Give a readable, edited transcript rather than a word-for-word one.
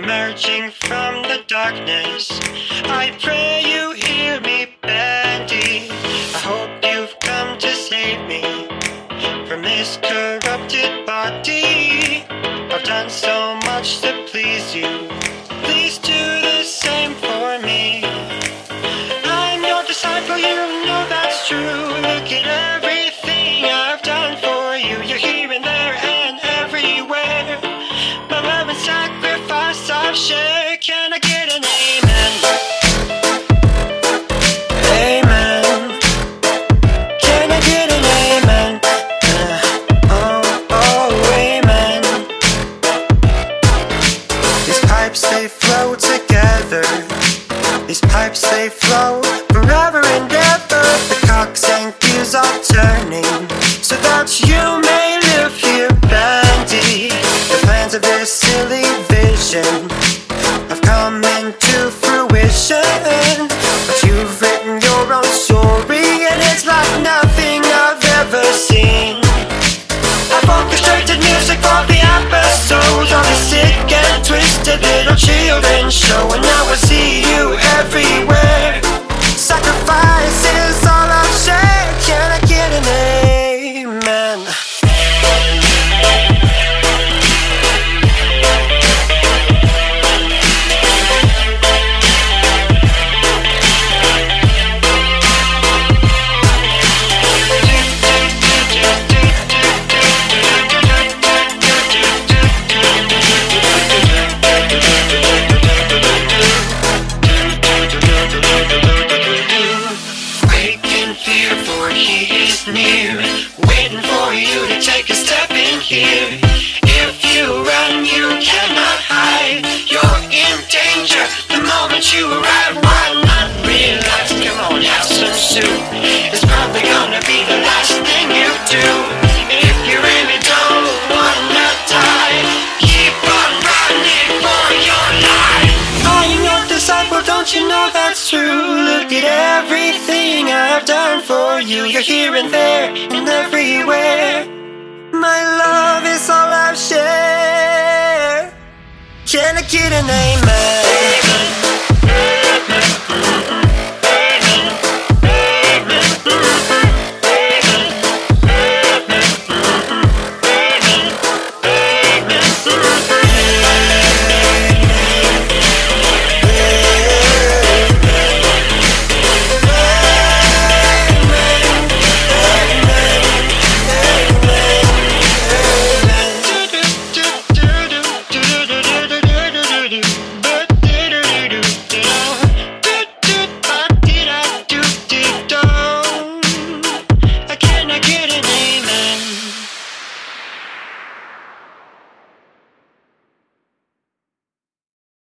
emerging from the darkness. I pray you hear me, Bandy. I hope you've come to save me from this corrupted body. I've done so much to please you. Please do the same for me. I'm your disciple, you know that's true. Look at everything I've done for you. You're here and there and everywhere. My love and sacrifice I've shared. Can I get an amen? Amen. Can I get an amen? Oh, amen. These pipes, they flow together. These pipes, they flow forever and ever. The cocks and gears are turning so that you may live here, Bandy. The plans of this silly vision have come into fruition, but you've written your own story and it's like nothing I've ever seen. I've orchestrated music for the episodes of the sick and twisted little children's show, and now I see you everywhere. Sacrifice is all I've shared. Can I get an amen? Near, waiting for you to take a step in here. If you run, you cannot hide. You're in danger the moment you arrive. Why not realize? Come on, have some soup. It's probably gonna be the last thing you do. If you really don't wanna die, keep on running for your life. I'm your disciple, don't you know that's true? Look at everything I've done for you. You're here and there and everywhere. My love is all I've shared. Can I get an amen?